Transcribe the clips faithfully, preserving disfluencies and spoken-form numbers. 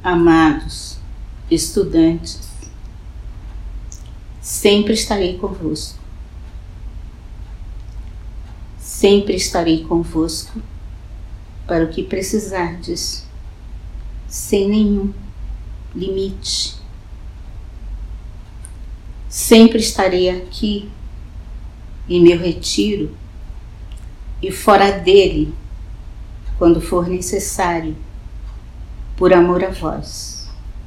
Amados estudantes, sempre estarei convosco. Sempre estarei convosco para o que precisardes, sem nenhum limite. Sempre estarei aqui em meu retiro e fora dele, quando for necessário, por amor a vós.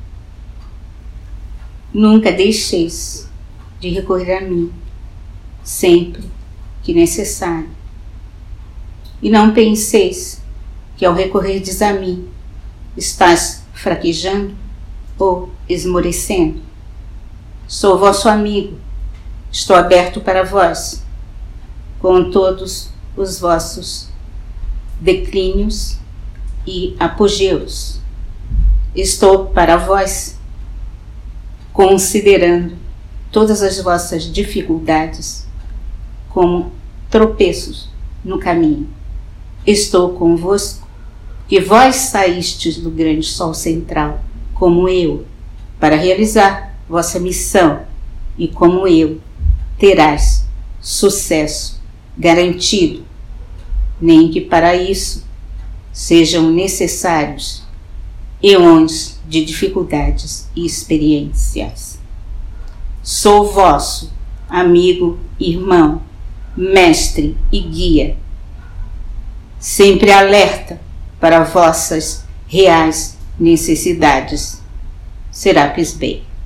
Nunca deixeis de recorrer a mim, sempre que necessário. E não penseis que ao recorrerdes a mim, estás fraquejando ou esmorecendo. Sou vosso amigo, estou aberto para vós, com todos os vossos declínios e apogeus. Estou para vós, considerando todas as vossas dificuldades como tropeços no caminho. Estou convosco, que vós saístes do grande sol central, como eu, para realizar vossa missão, e como eu, terás sucesso garantido, nem que para isso sejam necessários eões de dificuldades e experiências. Sou vosso amigo, irmão, mestre e guia, sempre alerta para vossas reais necessidades. Serapis Bey.